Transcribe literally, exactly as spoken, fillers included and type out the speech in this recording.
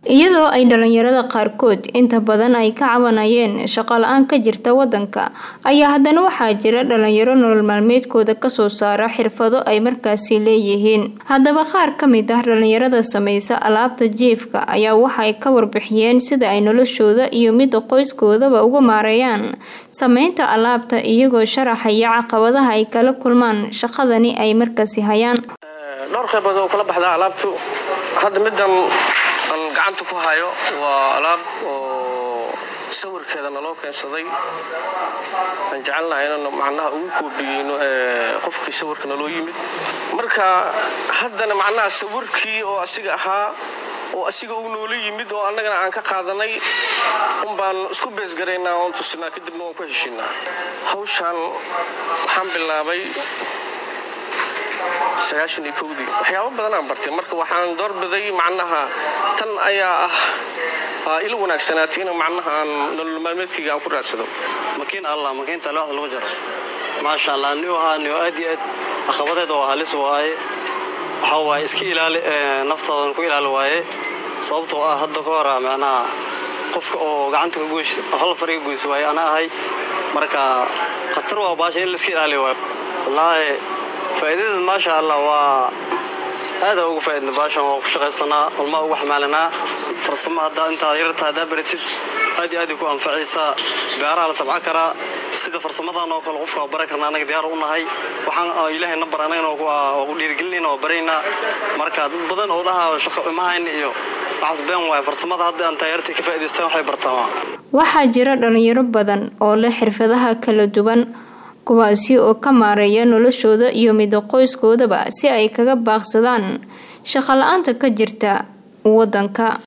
iyadoo ay dhalinyarada qaarkood inta badan ay ka cabanayeen shaqo la'aan ka jirta wadanka ayaa haddana waxaa jira dhalinyaro nolol maalmeedkooda ka soo saara xirfado ay markaasi leeyihiin. Haddaba qaar ka mid ah dhalinyarada samaysa alaabta jiifka ayaa waxay ka warbixiyeen sida ay noloshooda iyo mid qoyskoodaba uga maareeyaan samaynta alaabta iyagoo sharaxaya caqabadaha ay kala kulmaan shaqadani ay markaasi hayaan. dhowr qaybood oo kala baxda alaabtu hadda midan aan gacanta ku hayo waa alaab oo sawirkeeda naloo keensaday aan jecelnahay inaan macnaha ugu koobiyeyno qofkii sawirka naloo yimid marka haddana macnaha sawirkii oo asiga ahaa oo asiga uu noola yimid oo annagana aan ka qaadanay un baan isku bees garaynaa oon tusinaa kadibna waan ku heshiinaa. hawshan waxaan bilaabay sagaashan iyo kowdii waxyaabo badan aan bartay marka waxaan doorbiday macnaha tan ayaa ah ilo wanaagsanaatii in macnaha aan nolol maalmeedkayga aan ku raadsado. makiin allah makiinta loo lagu jaro maasha allah niyo aan aad iyo aad caqabadeeda oo halis waaye waxa waaye iska ilaali naftooda ku ilaali waaye sababtoo ah hadda ka hor macnaha qofka oo gacanta ka gooyay hal fariiq gooyay waaye ana ahay marka qatar waa baasha in la iska ilaali waaye wallahi فائدة ما شاء الله وهذا هو فائدة باشا وشغلنا والما هو حملنا فرصنا هذا أنت غيرت هذا بريت هذه هذه كون فعيسى بيارة على تبع كرا سيد فرصنا هذا نوقف الغفرة وبركنا أنا كديار ونا هاي وحن إله نبر أنا وقول يرجلنا وبرينا مركز بدن أولها شخ ما هين إيو عصبين وفرصنا هذا أنت غيرت كفائدة استوى برتما waxaa jira dhalinyaro badan oo leh xirfadaha kala duwan kuwaasi oo ka maareeya noloshooda iyo mid qoyskoodaba si ay kaga baaqsadaan shaqo la'aanta ka jirta wadanka.